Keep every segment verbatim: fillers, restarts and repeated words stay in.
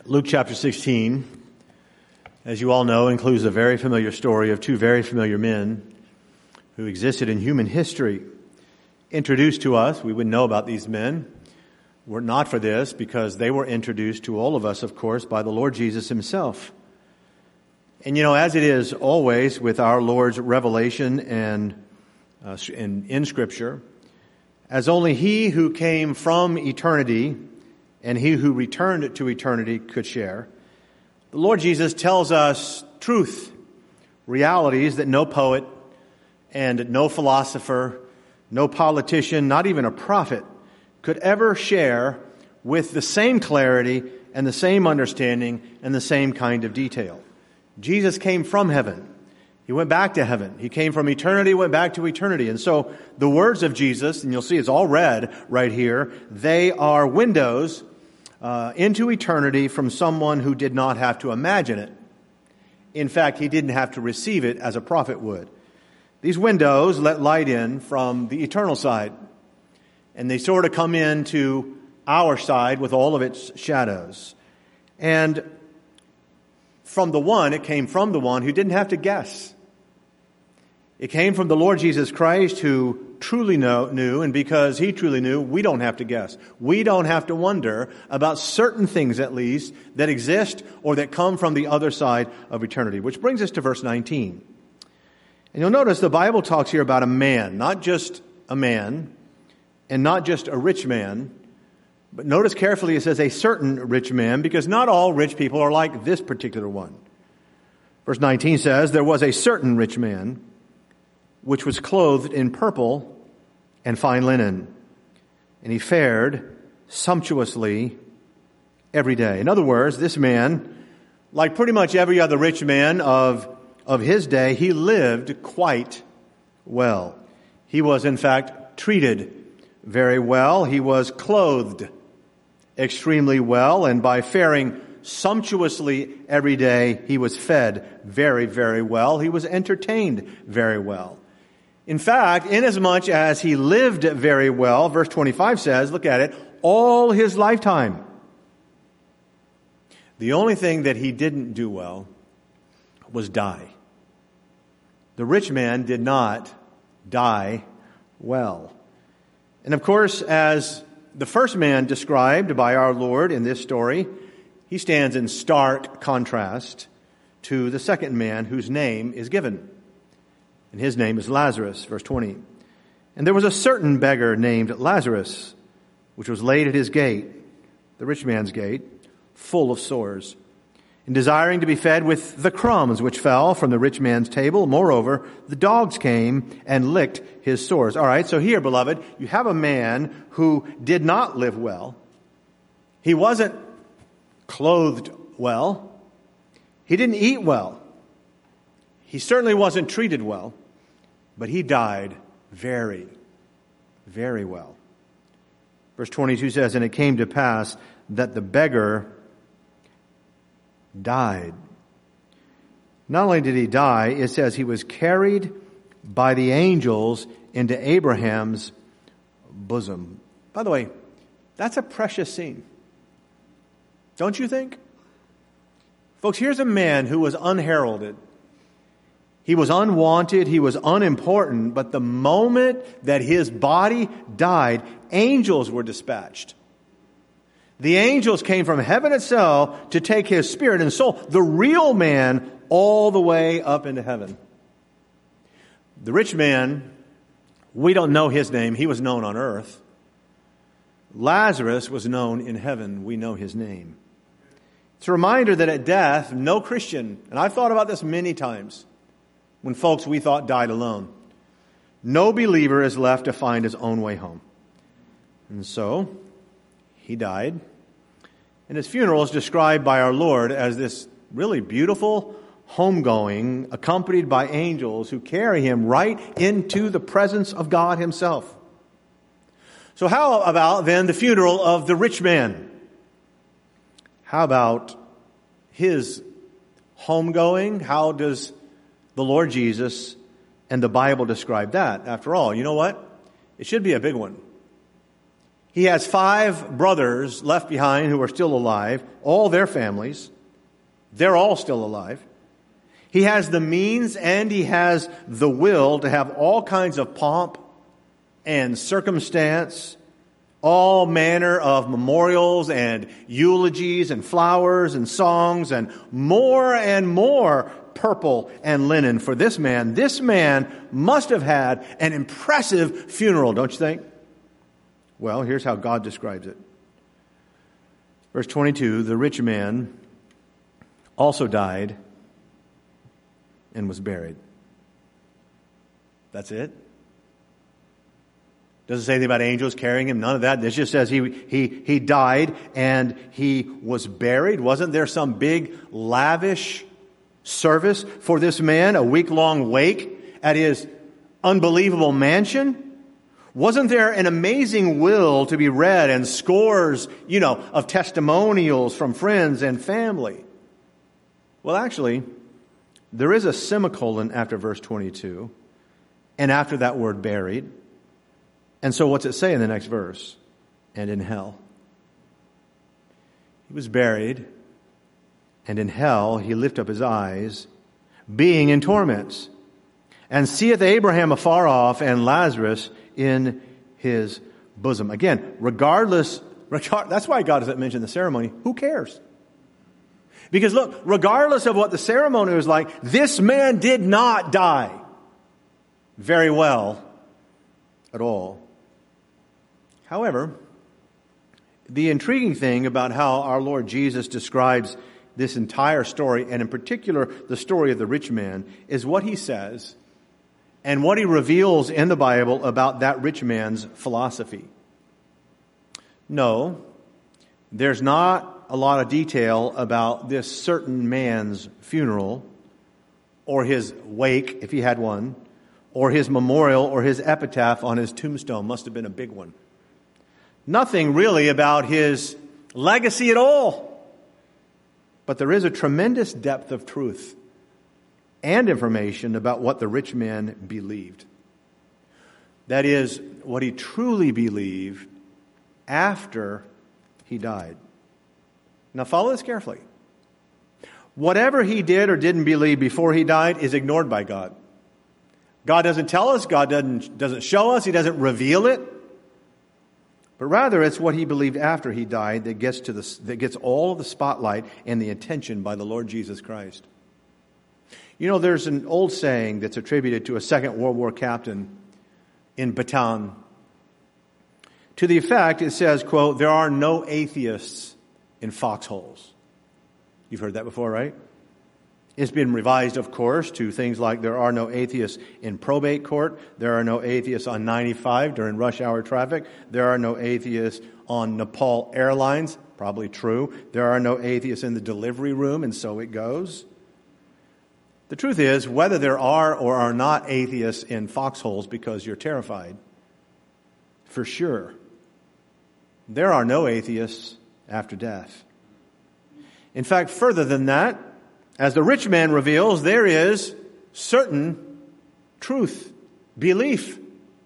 Luke chapter sixteen, as you all know, includes a very familiar story of two very familiar men who existed in human history. Introduced to us, we would know about these men, were not for this, because they were introduced to all of us, of course, by the Lord Jesus himself. And you know, as it is always with our Lord's revelation and uh, in, in Scripture, as only he who came from eternity and he who returned to eternity could share, the Lord Jesus tells us truth, realities that no poet and no philosopher, no politician, not even a prophet could ever share with the same clarity and the same understanding and the same kind of detail. Jesus came from heaven. He went back to heaven. He came from eternity, went back to eternity. And so the words of Jesus, and you'll see it's all red right here, they are windows uh, into eternity from someone who did not have to imagine it. In fact, he didn't have to receive it as a prophet would. These windows let light in from the eternal side, and they sort of come into our side with all of its shadows. And from the one, it came from the one who didn't have to guess. It came from the Lord Jesus Christ, who truly know, knew, and because he truly knew, we don't have to guess. We don't have to wonder about certain things, at least, that exist or that come from the other side of eternity. Which brings us to verse nineteen. And you'll notice the Bible talks here about a man, not just a man, and not just a rich man, but notice carefully it says a certain rich man, because not all rich people are like this particular one. Verse nineteen says, there was a certain rich man, which was clothed in purple and fine linen, and he fared sumptuously every day. In other words, this man, like pretty much every other rich man of, of his day, he lived quite well. He was, in fact, treated very well. He was clothed extremely well, and by faring sumptuously every day, he was fed very, very well. He was entertained very well. In fact, inasmuch as he lived very well, verse twenty-five says, look at it, all his lifetime. The only thing that he didn't do well was die. The rich man did not die well. And of course, as the first man described by our Lord in this story, he stands in stark contrast to the second man whose name is given. And his name is Lazarus, verse twenty. And there was a certain beggar named Lazarus, which was laid at his gate, the rich man's gate, full of sores, and desiring to be fed with the crumbs which fell from the rich man's table. Moreover, the dogs came and licked his sores. All right, so here, beloved, you have a man who did not live well. He wasn't clothed well. He didn't eat well. He certainly wasn't treated well, but he died very, very well. Verse twenty-two says, and it came to pass that the beggar died. Not only did he die, it says he was carried by the angels into Abraham's bosom. By the way, that's a precious scene. Don't you think? Folks, here's a man who was unheralded. He was unwanted, he was unimportant, but the moment that his body died, angels were dispatched. The angels came from heaven itself to take his spirit and soul, the real man, all the way up into heaven. The rich man, we don't know his name. He was known on earth. Lazarus was known in heaven. We know his name. It's a reminder that at death, no Christian, and I've thought about this many times, when folks we thought died alone, no believer is left to find his own way home. And so, he died. And his funeral is described by our Lord as this really beautiful homegoing accompanied by angels who carry him right into the presence of God himself. So how about then the funeral of the rich man? How about his homegoing? How does the Lord Jesus and the Bible describe that? After all, you know what? It should be a big one. He has five brothers left behind who are still alive, all their families. They're all still alive. He has the means and he has the will to have all kinds of pomp and circumstance, all manner of memorials and eulogies and flowers and songs and more and more purple and linen for this man. This man must have had an impressive funeral, don't you think? Well, here's how God describes it. Verse twenty-two, the rich man also died and was buried. That's it. Doesn't say anything about angels carrying him, none of that. This just says he he he died and he was buried. Wasn't there some big lavish service for this man, a week-long wake at his unbelievable mansion? Wasn't there an amazing will to be read and scores, you know, of testimonials from friends and family? Well, actually, there is a semicolon after verse twenty-two and after that word buried. And so what's it say in the next verse? And in hell. He was buried, and in hell he lift up his eyes, being in torments, and seeth Abraham afar off and Lazarus in his bosom. Again, regardless, regard, that's why God doesn't mention the ceremony. Who cares? Because look, regardless of what the ceremony was like, this man did not die very well at all. However, the intriguing thing about how our Lord Jesus describes this entire story, and in particular the story of the rich man, is what he says and what he reveals in the Bible about that rich man's philosophy. No, there's not a lot of detail about this certain man's funeral or his wake, if he had one, or his memorial or his epitaph on his tombstone. Must have been a big one. Nothing really about his legacy at all. But there is a tremendous depth of truth and information about what the rich man believed. That is, what he truly believed after he died. Now follow this carefully. Whatever he did or didn't believe before he died is ignored by God. God doesn't tell us, God doesn't, doesn't show us, He doesn't reveal it. But rather, it's what he believed after he died that gets to the, that gets all of the spotlight and the attention by the Lord Jesus Christ. You know, there's an old saying that's attributed to a Second World War captain in Bataan. To the effect, it says, quote, "There are no atheists in foxholes." You've heard that before, right? It's been revised, of course, to things like there are no atheists in probate court. There are no atheists on ninety-five during rush hour traffic. There are no atheists on Nepal Airlines. Probably true. There are no atheists in the delivery room, and so it goes. The truth is, whether there are or are not atheists in foxholes because you're terrified, for sure, there are no atheists after death. In fact, further than that, as the rich man reveals, there is certain truth, belief.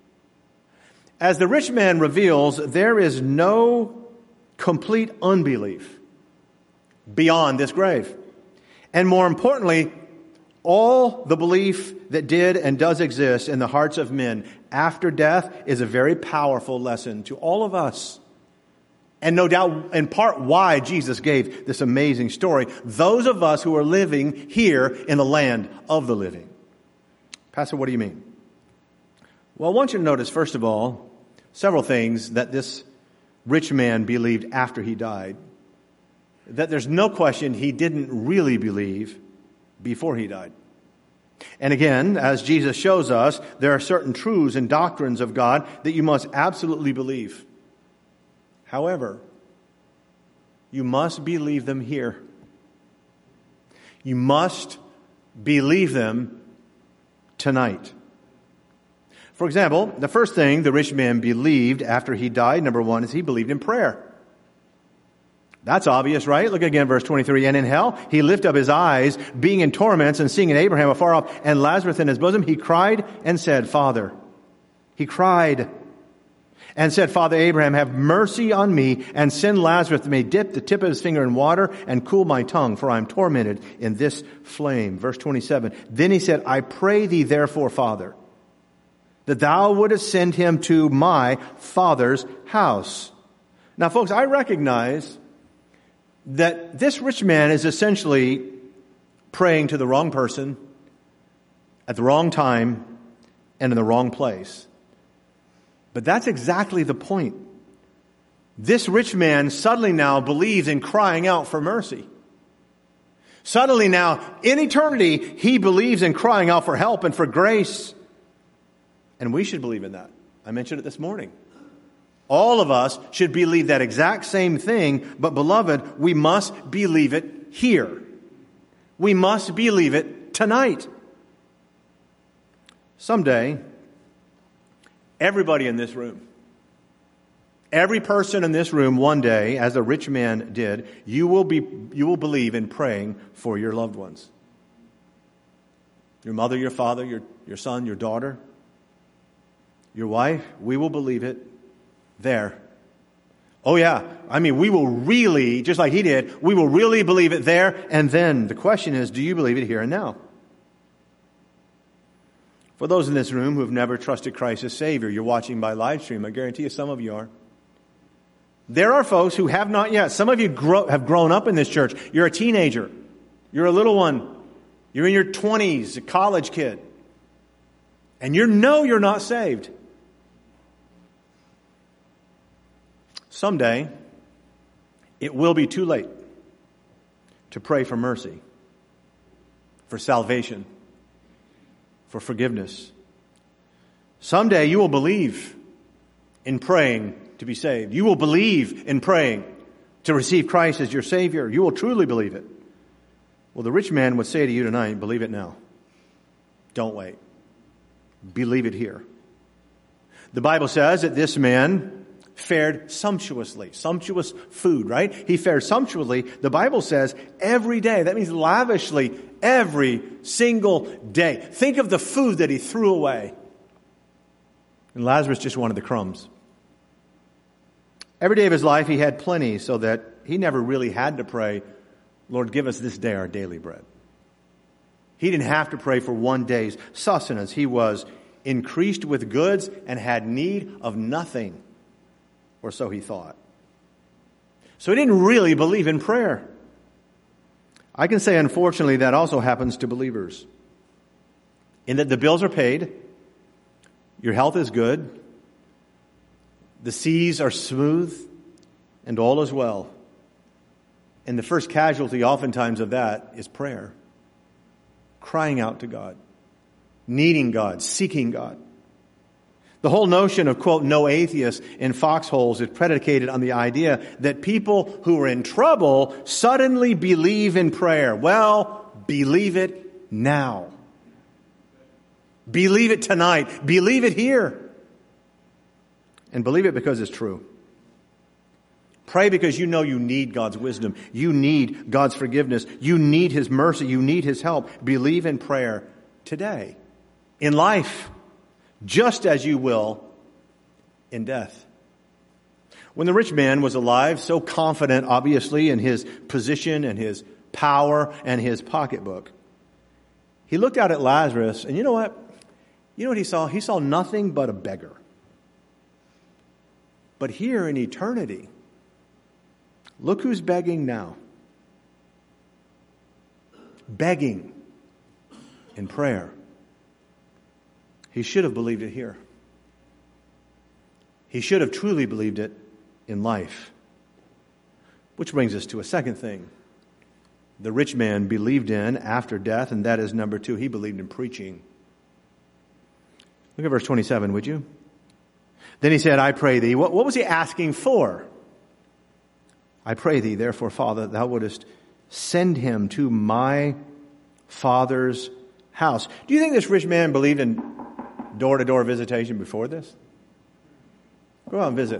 As the rich man reveals, there is no complete unbelief beyond this grave. And more importantly, all the belief that did and does exist in the hearts of men after death is a very powerful lesson to all of us. And no doubt, in part, why Jesus gave this amazing story. Those of us who are living here in the land of the living. Pastor, what do you mean? Well, I want you to notice, first of all, several things that this rich man believed after he died. That there's no question he didn't really believe before he died. And again, as Jesus shows us, there are certain truths and doctrines of God that you must absolutely believe. However, you must believe them here. You must believe them tonight. For example, the first thing the rich man believed after he died, number one, is he believed in prayer. That's obvious, right? Look again, verse twenty-three. "And in hell he lifted up his eyes, being in torments, and seeing Abraham afar off and Lazarus in his bosom, he cried and said, Father." He cried. and said, Father Abraham, have mercy on me, and send Lazarus that may dip the tip of his finger in water and cool my tongue, for I am tormented in this flame. Verse twenty-seven. Then he said, I pray thee therefore, Father, that thou wouldest send him to my father's house. Now, folks, I recognize that this rich man is essentially praying to the wrong person at the wrong time and in the wrong place. But that's exactly the point. This rich man suddenly now believes in crying out for mercy. Suddenly now, in eternity, he believes in crying out for help and for grace. And we should believe in that. I mentioned it this morning. All of us should believe that exact same thing, but beloved, we must believe it here. We must believe it tonight. Someday, everybody in this room, every person in this room one day, as the rich man did, you will be, you will believe in praying for your loved ones. Your mother, your father, your, your son, your daughter, your wife, we will believe it there. Oh yeah, I mean, we will really, just like he did, we will really believe it there and then. The question is, do you believe it here and now? For those in this room who have never trusted Christ as Savior, you're watching by live stream. I guarantee you some of you are. There are folks who have not yet. Some of you grow, have grown up in this church. You're a teenager. You're a little one. You're in your twenties, a college kid. And you know you're not saved. Someday, it will be too late to pray for mercy, for salvation, for forgiveness. Someday you will believe in praying to be saved. You will believe in praying to receive Christ as your Savior. You will truly believe it. Well, the rich man would say to you tonight, believe it now. Don't wait. Believe it here. The Bible says that this man fared sumptuously. Sumptuous food, right? He fared sumptuously. The Bible says every day. That means lavishly every single day. Think of the food that he threw away. And Lazarus just wanted the crumbs. Every day of his life he had plenty so that he never really had to pray, Lord, give us this day our daily bread. He didn't have to pray for one day's sustenance. He was increased with goods and had need of nothing. Or so he thought. So he didn't really believe in prayer. I can say, unfortunately, that also happens to believers. In that the bills are paid, your health is good, the seas are smooth, and all is well. And the first casualty oftentimes of that is prayer. Crying out to God. Needing God. Seeking God. The whole notion of, quote, no atheists in foxholes is predicated on the idea that people who are in trouble suddenly believe in prayer. Well, believe it now. Believe it tonight. Believe it here. And believe it because it's true. Pray because you know you need God's wisdom. You need God's forgiveness. You need His mercy. You need His help. Believe in prayer today, in life, just as you will in death. When the rich man was alive, so confident, obviously, in his position and his power and his pocketbook, he looked out at Lazarus, and you know what? You know what he saw? He saw nothing but a beggar. But here in eternity, look who's begging now. Begging in prayer. He should have believed it here. He should have truly believed it in life. Which brings us to a second thing. The rich man believed in after death, and that is number two, he believed in preaching. Look at verse twenty-seven, would you? Then he said, I pray thee. What, what was he asking for? I pray thee, therefore, Father, thou wouldest send him to my father's house. Do you think this rich man believed in door-to-door visitation before this? Go out and visit.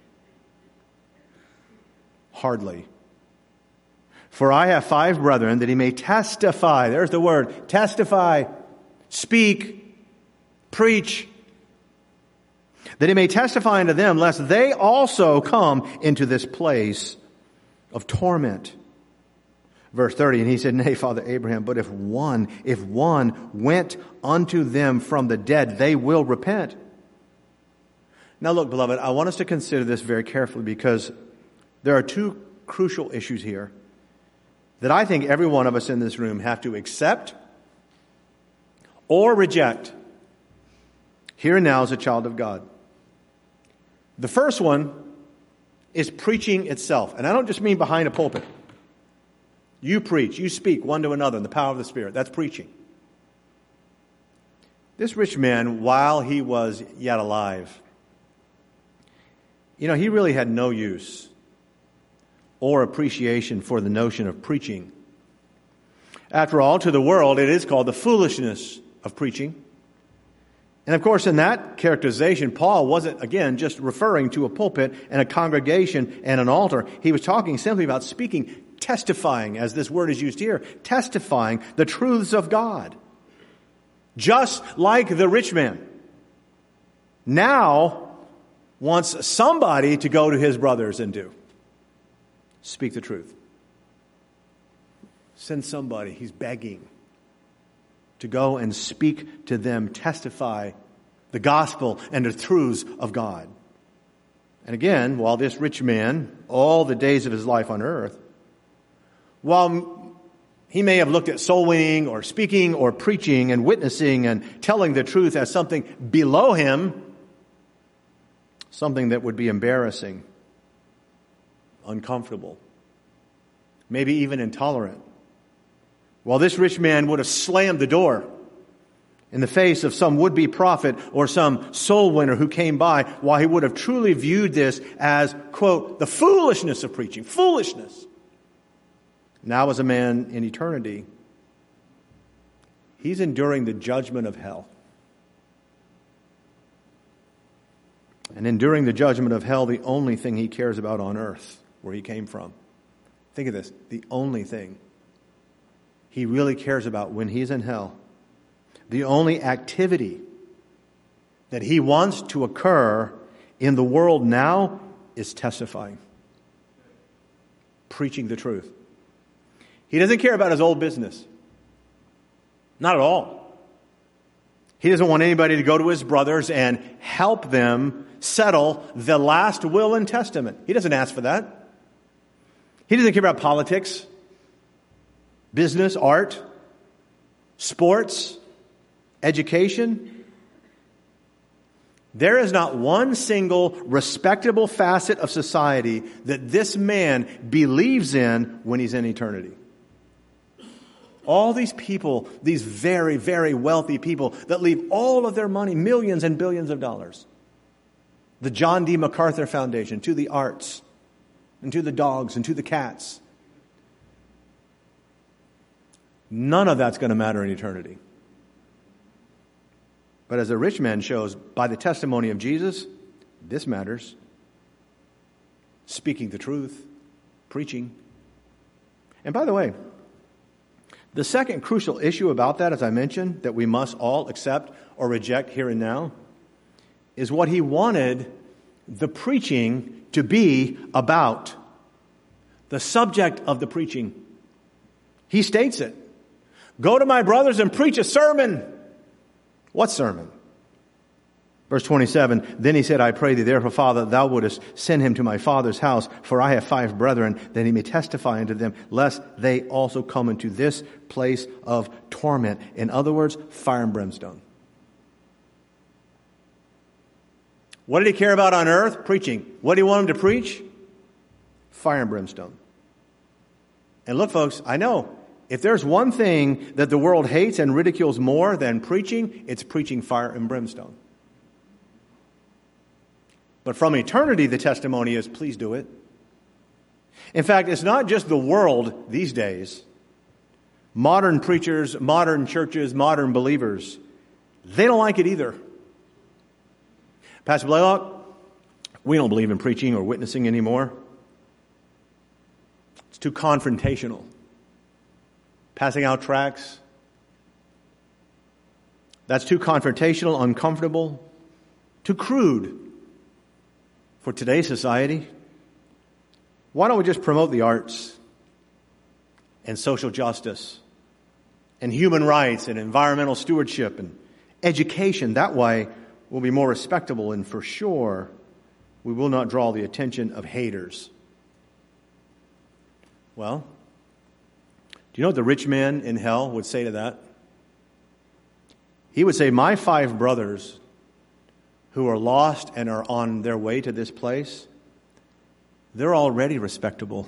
Hardly. For I have five brethren, that he may testify. There's the word. Testify. Speak. Preach. that he may testify unto them, lest they also come into this place of torment. Verse thirty, and he said, Nay, Father Abraham, but if one, if one went unto them from the dead, they will repent. Now look, beloved, I want us to consider this very carefully, because there are two crucial issues here that I think every one of us in this room have to accept or reject here and now as a child of God. The first one is preaching itself. And I don't just mean behind a pulpit. You preach, you speak one to another in the power of the Spirit. That's preaching. This rich man, while he was yet alive, you know, he really had no use or appreciation for the notion of preaching. After all, to the world, it is called the foolishness of preaching. And of course, in that characterization, Paul wasn't, again, just referring to a pulpit and a congregation and an altar. He was talking simply about speaking, testifying, as this word is used here, testifying the truths of God. Just like the rich man now wants somebody to go to his brothers and do. Speak the truth. Send somebody, he's begging, to go and speak to them, testify the gospel and the truths of God. And again, while this rich man, all the days of his life on earth, while he may have looked at soul winning or speaking or preaching and witnessing and telling the truth as something below him, something that would be embarrassing, uncomfortable, maybe even intolerant. While this rich man would have slammed the door in the face of some would-be prophet or some soul winner who came by, while he would have truly viewed this as, quote, the foolishness of preaching, foolishness. Now as a man in eternity, he's enduring the judgment of hell. And enduring the judgment of hell, the only thing he cares about on earth, where he came from. Think of this, the only thing he really cares about when he's in hell, the only activity that he wants to occur in the world now is testifying, preaching the truth. He doesn't care about his old business. Not at all. He doesn't want anybody to go to his brothers and help them settle the last will and testament. He doesn't ask for that. He doesn't care about politics, business, art, sports, education. There is not one single respectable facet of society that this man believes in when he's in eternity. All these people, these very, very wealthy people that leave all of their money, millions and billions of dollars, the John D. MacArthur Foundation, to the arts, and to the dogs, and to the cats. None of that's going to matter in eternity. But as the rich man shows, by the testimony of Jesus, this matters. Speaking the truth, preaching. And by the way, the second crucial issue about that, as I mentioned, that we must all accept or reject here and now, is what he wanted the preaching to be about. The subject of the preaching. He states it. Go to my brothers and preach a sermon. What sermon? Verse twenty-seven, then he said, I pray thee therefore, Father, thou wouldest send him to my father's house, for I have five brethren, that he may testify unto them, lest they also come into this place of torment. In other words, fire and brimstone. What did he care about on earth? Preaching. What did he want him to preach? Fire and brimstone. And look, folks, I know, if there's one thing that the world hates and ridicules more than preaching, it's preaching fire and brimstone. But from eternity, the testimony is, please do it. In fact, it's not just the world these days. Modern preachers, modern churches, modern believers, they don't like it either. Pastor Blaylock, we don't believe in preaching or witnessing anymore. It's too confrontational. Passing out tracts, that's too confrontational, uncomfortable, too crude. for today's society, why don't we just promote the arts and social justice and human rights and environmental stewardship and education? That way we'll be more respectable, and for sure we will not draw the attention of haters. Well, do you know what the rich man in hell would say to that? He would say, my five brothers who are lost and are on their way to this place, they're already respectable.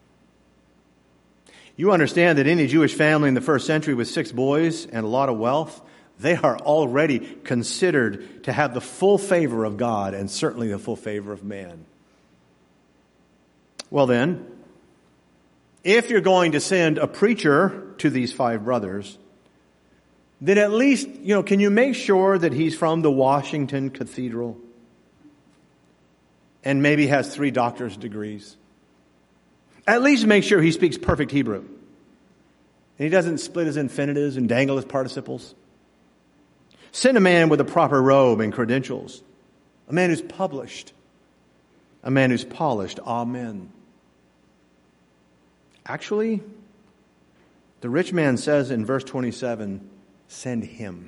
You understand that any Jewish family in the first century with six boys and a lot of wealth, they are already considered to have the full favor of God and certainly the full favor of man. Well then, if you're going to send a preacher to these five brothers, then at least, you know, can you make sure that he's from the Washington Cathedral and maybe has three doctor's degrees? At least make sure he speaks perfect Hebrew. And he doesn't split his infinitives and dangle his participles. Send a man with a proper robe and credentials. A man who's published. A man who's polished. Amen. Actually, the rich man says in verse twenty-seven, send him.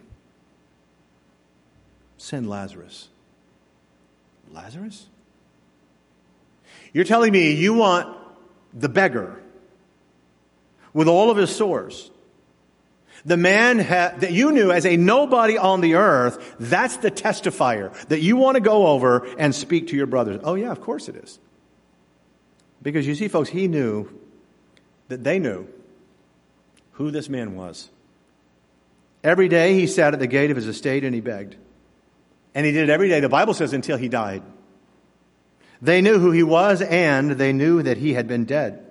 Send Lazarus. Lazarus? You're telling me you want the beggar with all of his sores, the man ha- that you knew as a nobody on the earth, that's the testifier that you want to go over and speak to your brothers. Oh yeah, of course it is. Because you see, folks, he knew that they knew who this man was. Every day he sat at the gate of his estate and he begged. And he did it every day, the Bible says, until he died. They knew who he was, and they knew that he had been dead.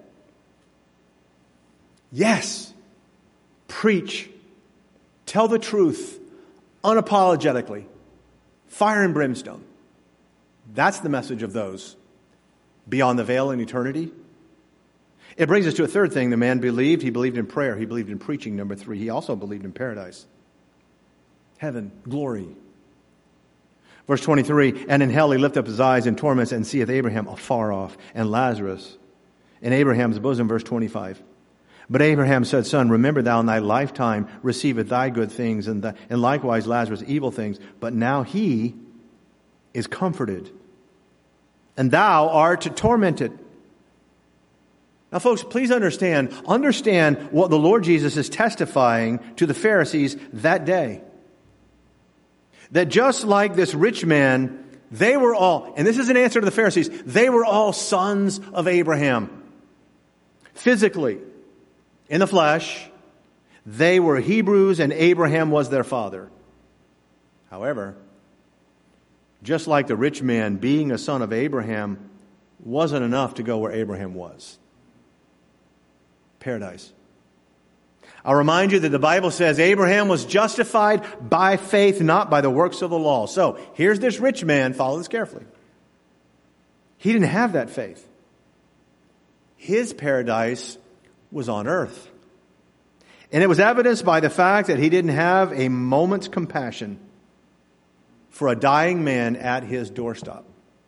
Yes, preach, tell the truth, unapologetically, fire and brimstone. That's the message of those beyond the veil in eternity. It brings us to a third thing. The man believed. He believed in prayer. He believed in preaching. Number three, he also believed in paradise. Heaven, glory. Verse twenty-three, and in hell he lift up his eyes in torments and seeth Abraham afar off, and Lazarus in Abraham's bosom. Verse twenty-five. But Abraham said, Son, remember thou in thy lifetime receiveth thy good things, and, the, and likewise Lazarus evil things. But now he is comforted, and thou art tormented. Now, folks, please understand, understand what the Lord Jesus is testifying to the Pharisees that day. That just like this rich man, they were all, and this is an answer to the Pharisees, they were all sons of Abraham. Physically, in the flesh, they were Hebrews and Abraham was their father. However, just like the rich man being a son of Abraham wasn't enough to go where Abraham was. Paradise. I'll remind you that the Bible says Abraham was justified by faith, not by the works of the law. So, here's this rich man, follow this carefully. He didn't have that faith. His paradise was on earth. And it was evidenced by the fact that he didn't have a moment's compassion for a dying man at his doorstep.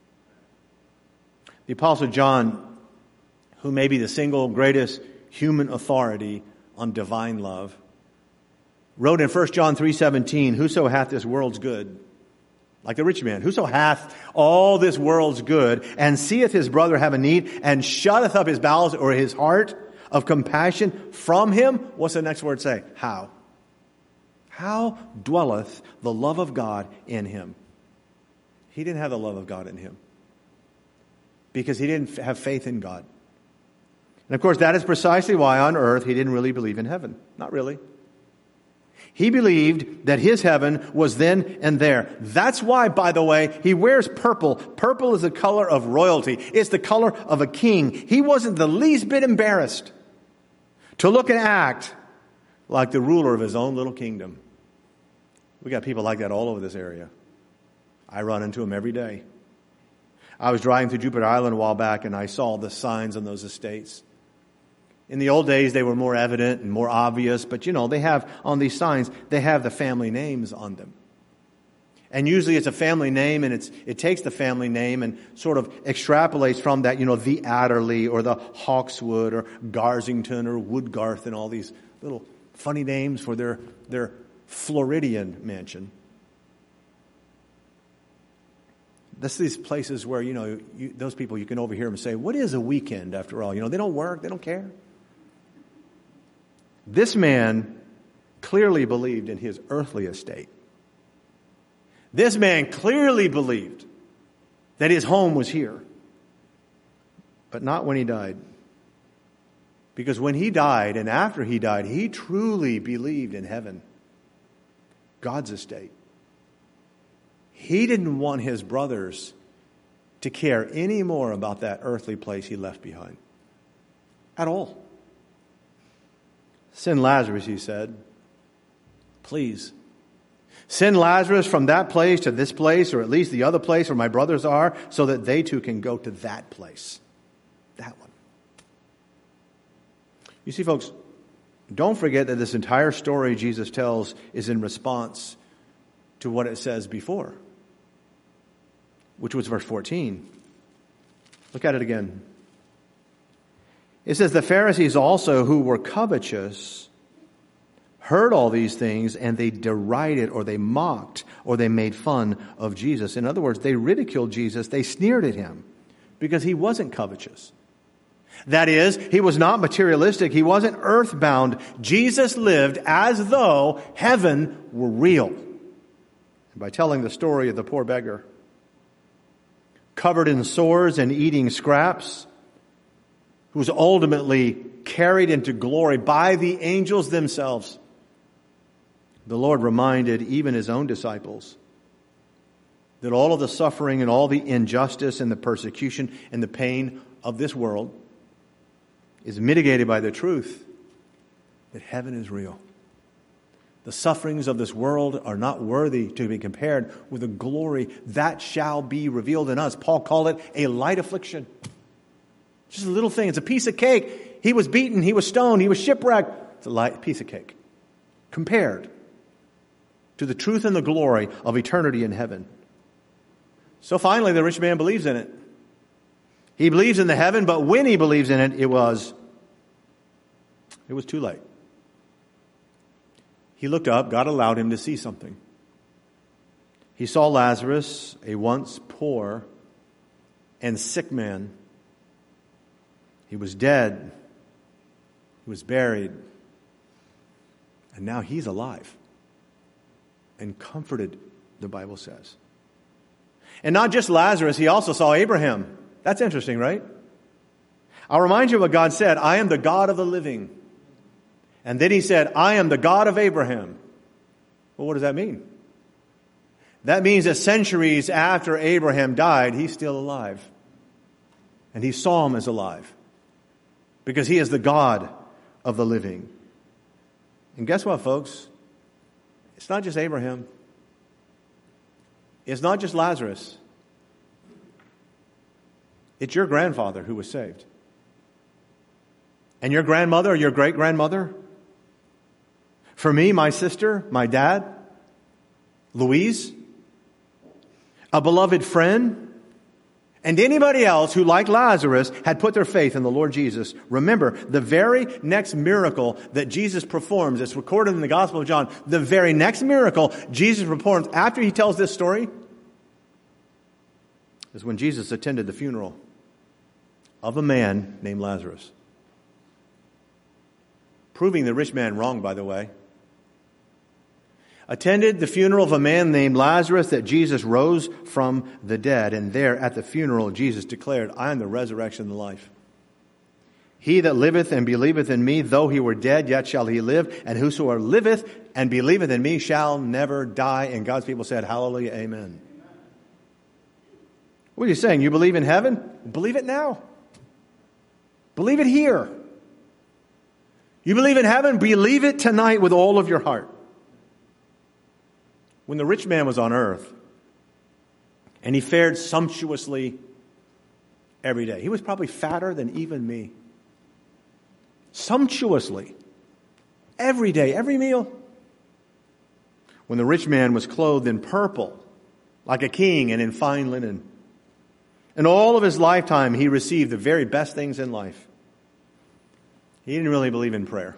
The Apostle John, who may be the single greatest human authority on divine love, wrote in First John three seventeen, whoso hath this world's good, like the rich man, whoso hath all this world's good, and seeth his brother have a need, and shutteth up his bowels or his heart of compassion from him. What's the next word say? How? How dwelleth the love of God in him? He didn't have the love of God in him because he didn't have faith in God. And of course, that is precisely why on earth he didn't really believe in heaven. Not really. He believed that his heaven was then and there. That's why, by the way, he wears purple. Purple is the color of royalty. It's the color of a king. He wasn't the least bit embarrassed to look and act like the ruler of his own little kingdom. We got people like that all over this area. I run into them every day. I was driving through Jupiter Island a while back and I saw the signs on those estates. In the old days, they were more evident and more obvious, but you know, they have on these signs, they have the family names on them. And usually it's a family name, and it's it takes the family name and sort of extrapolates from that, you know, the Adderley or the Hawkswood or Garsington or Woodgarth and all these little funny names for their, their Floridian mansion. That's these places where, you know, you, those people, you can overhear them say, what is a weekend after all? You know, they don't work, they don't care. This man clearly believed in his earthly estate. This man clearly believed that his home was here, but not when he died. Because when he died and after he died, he truly believed in heaven, God's estate. He didn't want his brothers to care any more about that earthly place he left behind. At all. Send Lazarus, he said. Please. Send Lazarus from that place to this place, or at least the other place where my brothers are, so that they too can go to that place. That one. You see, folks, don't forget that this entire story Jesus tells is in response to what it says before, which was verse fourteen. Look at it again. It says, the Pharisees also, who were covetous, heard all these things, and they derided or they mocked or they made fun of Jesus. In other words, they ridiculed Jesus. They sneered at him because he wasn't covetous. That is, he was not materialistic. He wasn't earthbound. Jesus lived as though heaven were real. And by telling the story of the poor beggar, covered in sores and eating scraps, who was ultimately carried into glory by the angels themselves, the Lord reminded even his own disciples that all of the suffering and all the injustice and the persecution and the pain of this world is mitigated by the truth that heaven is real. The sufferings of this world are not worthy to be compared with the glory that shall be revealed in us. Paul called it a light affliction. Just a little thing. It's a piece of cake. He was beaten. He was stoned. He was shipwrecked. It's a light piece of cake compared to the truth and the glory of eternity in heaven. So finally, the rich man believes in it. He believes in the heaven, but when he believes in it, it was, it was too late. He looked up. God allowed him to see something. He saw Lazarus, a once poor and sick man. He was dead. He was buried. And now he's alive and comforted, the Bible says. And not just Lazarus, he also saw Abraham. That's interesting, right? I'll remind you of what God said. I am the God of the living. And then he said, I am the God of Abraham. Well, what does that mean? That means that centuries after Abraham died, he's still alive. And he saw him as alive. Because he is the God of the living. And guess what, folks? It's not just Abraham. It's not just Lazarus. It's your grandfather who was saved. And your grandmother or your great-grandmother. For me, my sister, my dad, Louise, a beloved friend, and anybody else who, like Lazarus, had put their faith in the Lord Jesus. Remember, the very next miracle that Jesus performs, it's recorded in the Gospel of John, the very next miracle Jesus performs after he tells this story is when Jesus attended the funeral of a man named Lazarus. Proving the rich man wrong, by the way. Attended the funeral of a man named Lazarus that Jesus rose from the dead. And there at the funeral, Jesus declared, I am the resurrection and the life. He that liveth and believeth in me, though he were dead, yet shall he live. And whosoever liveth and believeth in me shall never die. And God's people said, hallelujah, amen. What are you saying? You believe in heaven? Believe it now. Believe it here. You believe in heaven? Believe it tonight with all of your heart. When the rich man was on earth, and he fared sumptuously every day. He was probably fatter than even me. Sumptuously. Every day, every meal. When the rich man was clothed in purple like a king and in fine linen. In all of his lifetime, he received the very best things in life. He didn't really believe in prayer.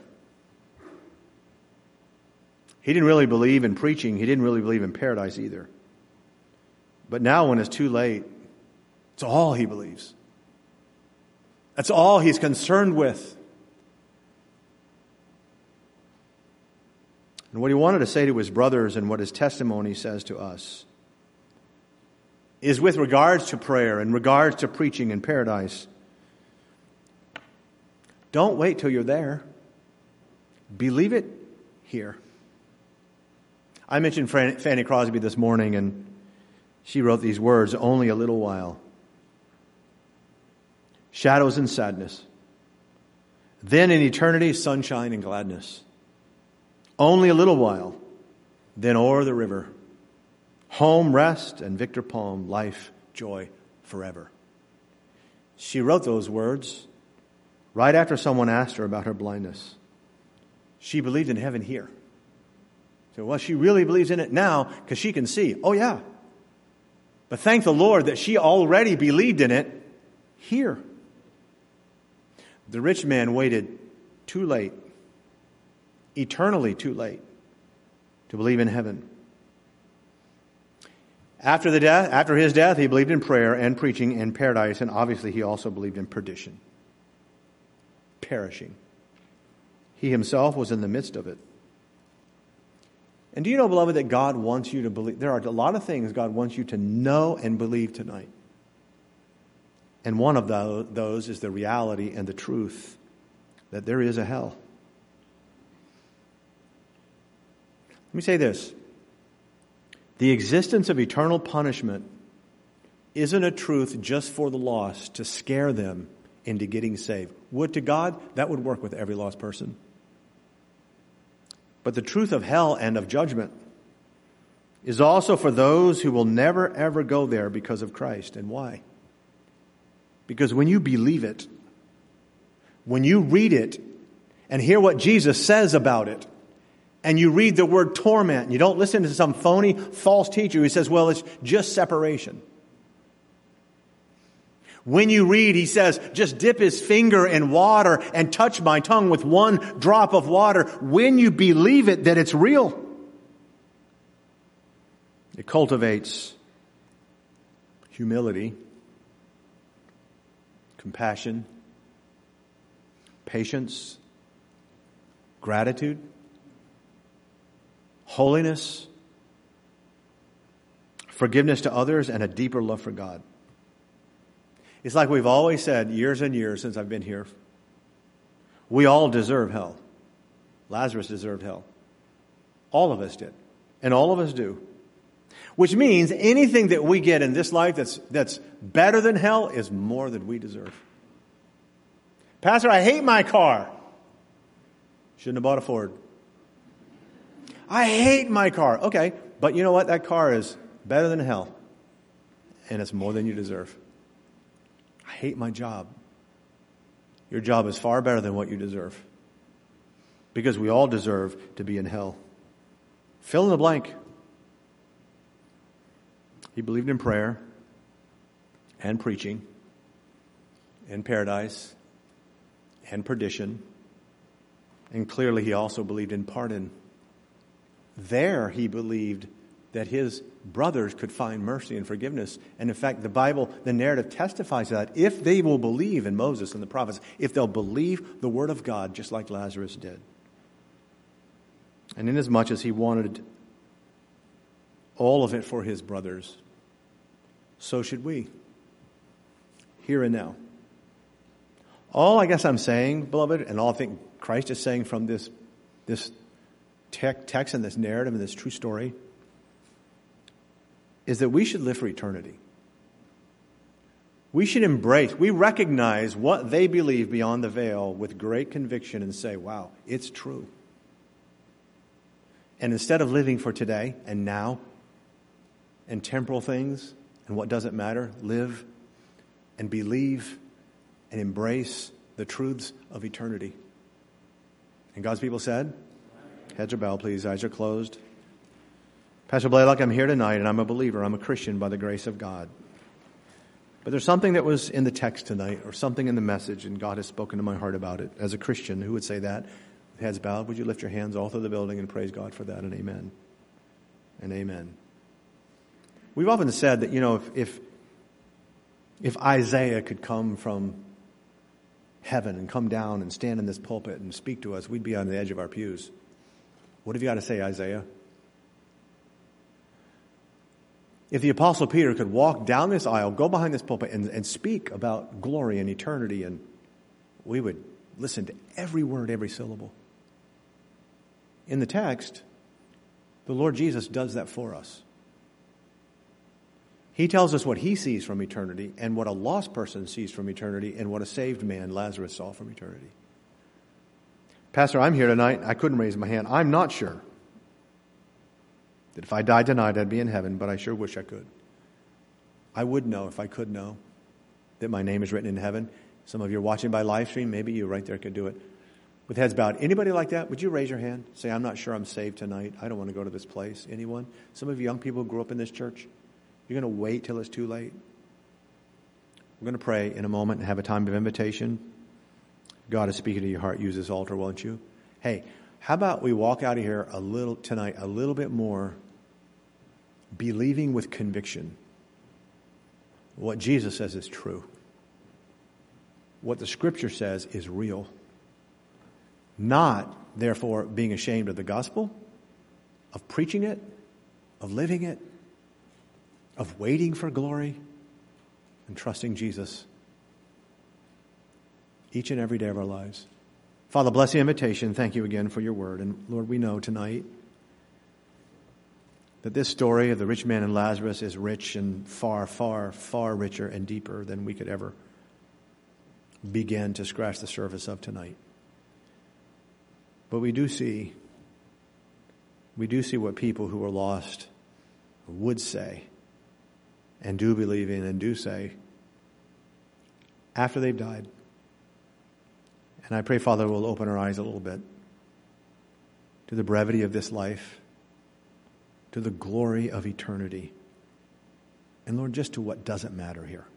He didn't really believe in preaching. He didn't really believe in paradise either. But now when it's too late, it's all he believes. That's all he's concerned with. And what he wanted to say to his brothers and what his testimony says to us is with regards to prayer and regards to preaching in paradise. Don't wait till you're there. Believe it here. I mentioned Fanny Crosby this morning, and she wrote these words, only a little while. Shadows and sadness. Then in eternity, sunshine and gladness. Only a little while. Then o'er the river. Home, rest, and Victor Palm, life, joy, forever. She wrote those words right after someone asked her about her blindness. She believed in heaven here. So, well, she really believes in it now because she can see. Oh, yeah. But thank the Lord that she already believed in it here. The rich man waited too late, eternally too late, to believe in heaven. After the death, after his death, he believed in prayer and preaching and paradise, and obviously he also believed in perdition, perishing. He himself was in the midst of it. And do you know, beloved, that God wants you to believe? There are a lot of things God wants you to know and believe tonight. And one of those is the reality and the truth that there is a hell. Let me say this. The existence of eternal punishment isn't a truth just for the lost to scare them into getting saved. Would to God, that would work with every lost person. But the truth of hell and of judgment is also for those who will never ever go there because of Christ. And why? Because when you believe it, when you read it and hear what Jesus says about it, and you read the word torment, and you don't listen to some phony, false teacher who says, well, it's just separation. When you read, he says, just dip his finger in water and touch my tongue with one drop of water. When you believe it, that it's real, it cultivates humility, compassion, patience, gratitude, holiness, forgiveness to others, and a deeper love for God. It's like we've always said years and years since I've been here. We all deserve hell. Lazarus deserved hell. All of us did. And all of us do. Which means anything that we get in this life that's, that's better than hell is more than we deserve. Pastor, I hate my car. Shouldn't have bought a Ford. I hate my car. Okay, but you know what? That car is better than hell. And it's more than you deserve. I hate my job. Your job is far better than what you deserve. Because we all deserve to be in hell. Fill in the blank. He believed in prayer and preaching and paradise and perdition. And clearly he also believed in pardon. There he believed that his brothers could find mercy and forgiveness. And in fact, the Bible, the narrative testifies to that. If they will believe in Moses and the prophets, if they'll believe the word of God just like Lazarus did. And inasmuch as he wanted all of it for his brothers, so should we, here and now. All I guess I'm saying, beloved, and all I think Christ is saying from this, this text and this narrative and this true story, is that we should live for eternity. We should embrace, we recognize what they believe beyond the veil with great conviction and say, wow, it's true. And instead of living for today and now and temporal things and what doesn't matter, live and believe and embrace the truths of eternity. And God's people said, heads are bowed, please, eyes are closed. Pastor Blaylock, I'm here tonight and I'm a believer. I'm a Christian by the grace of God. But there's something that was in the text tonight or something in the message, and God has spoken to my heart about it. As a Christian, who would say that? With heads bowed, would you lift your hands all through the building and praise God for that, and amen. And amen. We've often said that, you know, if if, if Isaiah could come from heaven and come down and stand in this pulpit and speak to us, we'd be on the edge of our pews. What have you got to say, Isaiah? If the Apostle Peter could walk down this aisle, go behind this pulpit, and, and speak about glory and eternity, and we would listen to every word, every syllable. In the text, the Lord Jesus does that for us. He tells us what he sees from eternity and what a lost person sees from eternity and what a saved man, Lazarus, saw from eternity. Pastor, I'm here tonight. I couldn't raise my hand. I'm not sure that if I died tonight, I'd be in heaven, but I sure wish I could. I would know if I could know that my name is written in heaven. Some of you are watching by live stream. Maybe you right there could do it. With heads bowed. Anybody like that? Would you raise your hand? Say, I'm not sure I'm saved tonight. I don't want to go to this place. Anyone? Some of you young people who grew up in this church, you're going to wait till it's too late. We're going to pray in a moment and have a time of invitation. God is speaking to your heart. Use this altar, won't you? Hey, how about we walk out of here a little tonight, a little bit more believing with conviction what Jesus says is true. What the Scripture says is real. Not, therefore, being ashamed of the gospel, of preaching it, of living it, of waiting for glory, and trusting Jesus each and every day of our lives. Father, bless the invitation. Thank you again for your word. And Lord, we know tonight that this story of the rich man and Lazarus is rich and far, far, far richer and deeper than we could ever begin to scratch the surface of tonight. But we do see, we do see what people who are lost would say and do believe in and do say after they've died. And I pray, Father, we'll open our eyes a little bit to the brevity of this life, to the glory of eternity, and Lord, just to what doesn't matter here.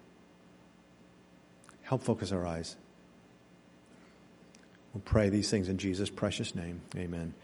Help focus our eyes. We'll pray these things in Jesus' precious name. Amen.